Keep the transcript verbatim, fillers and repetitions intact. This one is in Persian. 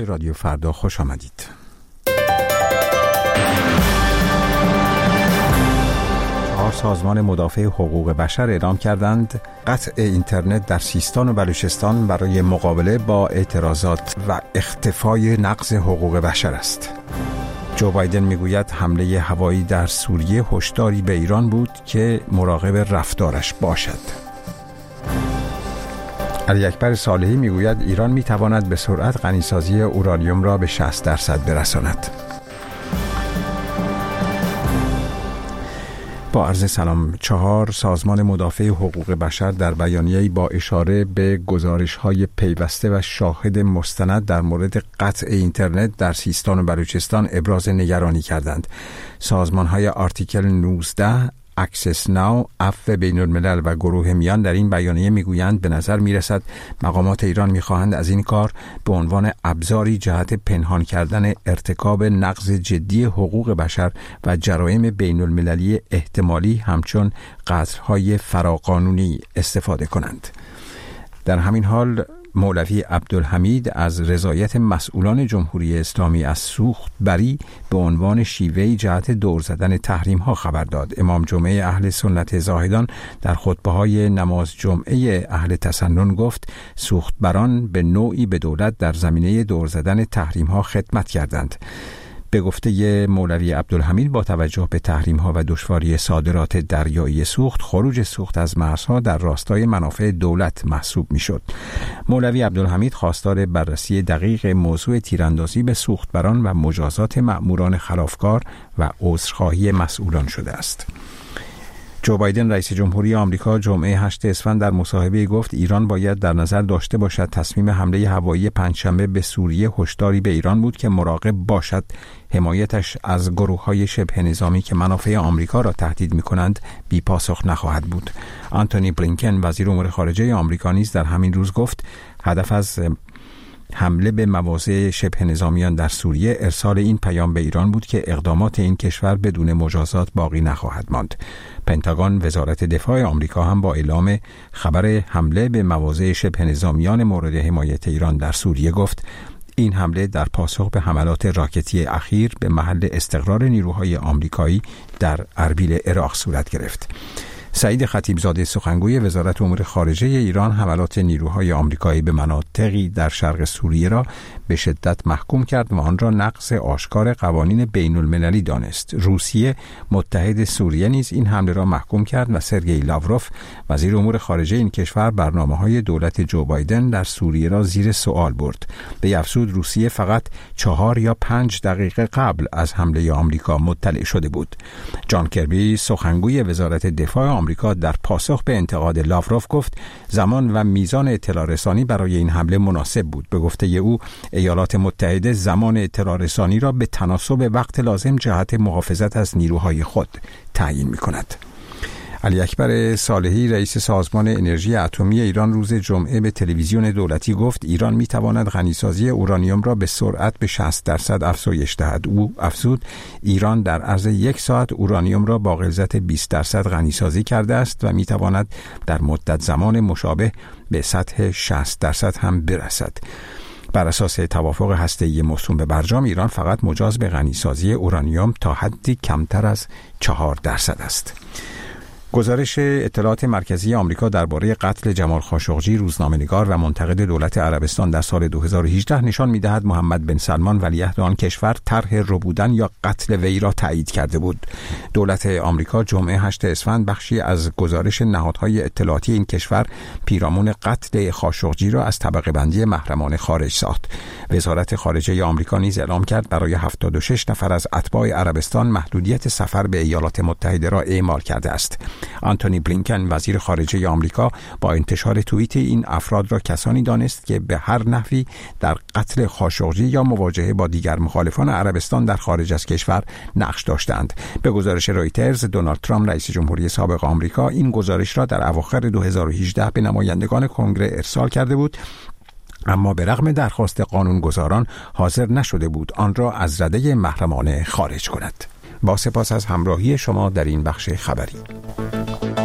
رادیو فردا خوش آمدید. چهار سازمان مدافع حقوق بشر اعلام کردند قطع اینترنت در سیستان و بلوچستان برای مقابله با اعتراضات و اختفای نقض حقوق بشر است. جو بایدن میگوید حمله هوایی در سوریه هشداری به ایران بود که مراقب رفتارش باشد. علی اکبر صالحی میگوید ایران میتواند به سرعت غنیسازی اورانیوم را به شصت درصد برساند. با عرض سلام. چهار سازمان مدافع حقوق بشر در بیانیه‌ای با اشاره به گزارش‌های پیوسته و شاهد مستند در مورد قطع اینترنت در سیستان و بلوچستان ابراز نگرانی کردند. سازمان‌های آرتیکل نوزده، اکسس ناو، عفو بین الملل و گروه میان در این بیانیه میگویند به نظر میرسد مقامات ایران میخواهند از این کار به عنوان ابزاری جهت پنهان کردن ارتکاب نقض جدی حقوق بشر و جرایم بین المللی احتمالی همچون قتل‌های فراقانونی استفاده کنند. در همین حال مولوی عبدالحمید از رضایت مسئولان جمهوری اسلامی از سوخت بری به عنوان شیوهی جهت دور زدن تحریم ها خبر داد. امام جمعه اهل سنت زاهدان در خطبه های نماز جمعه اهل تسنن گفت سوخت بران به نوعی به دولت در زمینه دور زدن تحریم ها خدمت کردند. به گفته مولوی عبدالحمید با توجه به تحریم‌ها و دشواری صادرات دریایی سوخت، خروج سوخت از مرزها در راستای منافع دولت محسوب می‌شد. مولوی عبدالحمید خواستار بررسی دقیق موضوع تیراندازی به سوختبران و مجازات مأموران خلافکار و عذرخواهی مسئولان شده است. جو بایدن رئیس جمهوری آمریکا جمعه هشتم اسفند در مصاحبه گفت ایران باید در نظر داشته باشد تصمیم حمله هوایی پنجشنبه به سوریه هشداری به ایران بود که مراقب باشد حمایتش از گروه‌های شبه نظامی که منافع آمریکا را تهدید می‌کنند بی پاسخ نخواهد بود. آنتونی بلینکن وزیر امور خارجه آمریکا نیز در همین روز گفت هدف از حمله به مواضع شبه نظامیان در سوریه ارسال این پیام به ایران بود که اقدامات این کشور بدون مجازات باقی نخواهد ماند. پنتاگون وزارت دفاع آمریکا هم با اعلام خبر حمله به مواضع شبه نظامیان مورد حمایت ایران در سوریه گفت این حمله در پاسخ به حملات راکتی اخیر به محل استقرار نیروهای آمریکایی در اربیل عراق صورت گرفت. سعید خطیبزاده سخنگوی وزارت امور خارجه ایران حملات نیروهای آمریکایی به مناطقی در شرق سوریه را به شدت محکوم کرد و آن را نقض آشکار قوانین بین المللی دانست. روسیه متحد سوریه نیز این حمله را محکوم کرد و سرگئی لاوروف وزیر امور خارجه این کشور برنامه‌های دولت جو بایدن در سوریه را زیر سوال برد. به افزود روسیه فقط چهار یا پنج دقیقه قبل از حمله آمریکا مطلع شده بود. جان کربی سخنگوی وزارت دفاع آمریکا در پاسخ به انتقاد لاوروف گفت زمان و میزان اطلاع رسانی برای این حمله مناسب بود. به گفته او ایالات متحده زمان اطلاع رسانی را به تناسب وقت لازم جهت محافظت از نیروهای خود تعیین می‌کند. علی اکبر صالحی رئیس سازمان انرژی اتمی ایران روز جمعه به تلویزیون دولتی گفت ایران میتواند غنیسازی اورانیوم را به سرعت به شصت درصد افزایش دهد. او افزود ایران در عرض یک ساعت اورانیوم را با غلظت بیست درصد غنیسازی کرده است و میتواند در مدت زمان مشابه به سطح شصت درصد هم برسد. بر اساس توافق هسته‌ای موسوم به برجام ایران فقط مجاز به غنیسازی اورانیوم تا حدی کمتر از چهار درصد است. گزارش اطلاعات مرکزی آمریکا درباره قتل جمال خاشقجی روزنامه‌نگار و منتقد دولت عربستان در سال دو هزار و هجده نشان می‌دهد محمد بن سلمان ولیعهد آن کشور طرح ربودن یا قتل وی را تایید کرده بود. دولت آمریکا جمعه هشتم اسفند بخشی از گزارش نهادهای اطلاعاتی این کشور پیرامون قتل خاشقجی را از طبقه بندی محرمانه خارج ساخت. وزارت خارجه آمریکا نیز اعلام کرد برای هفتاد و شش نفر از اتباع عربستان محدودیت سفر به ایالات متحده را اعمال کرده است. آنتونی بلینکن وزیر خارجه آمریکا با انتشار توییت این افراد را کسانی دانست که به هر نحوی در قتل خاشقجی یا مواجهه با دیگر مخالفان عربستان در خارج از کشور نقش داشتند. به گزارش رویترز دونالد ترامپ رئیس جمهوری سابق آمریکا این گزارش را در اواخر دو هزار و هجده به نمایندگان کنگره ارسال کرده بود، اما به رغم درخواست قانونگذاران حاضر نشده بود آن را از رده محرمانه خارج کند. با سپاس از همراهی شما در این بخش خبری.